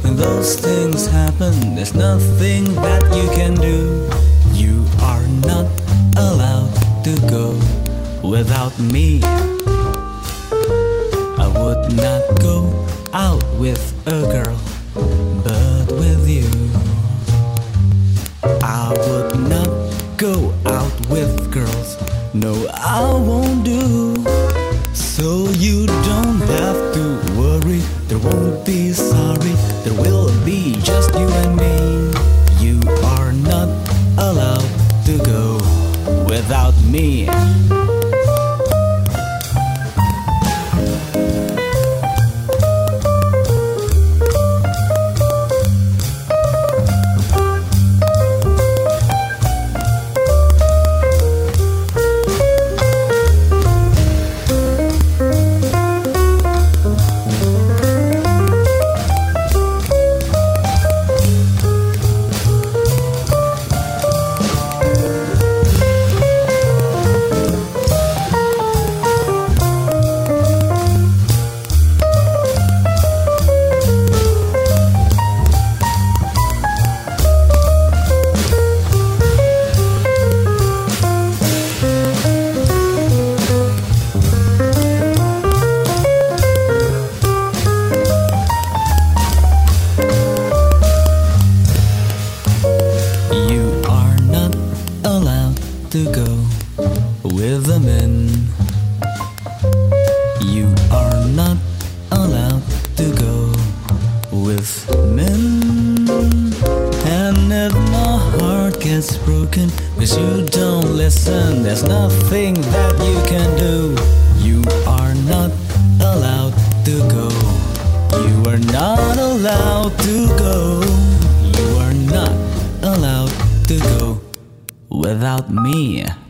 When those things happen, there's nothing that you can do. You are not allowed to go without me. I would not go out with a girl, but with you. I would not go out with girls, no, I won't do. So you don't have to worry, there won't be sorry, there will be just you and me. You are not allowed to go without me. To go with the men. You are not allowed to go with men. And if my heart gets broken, 'cause you don't listen, there's nothing that you can do. You are not allowed to go. You are not allowed to go. You are not allowed to go without me.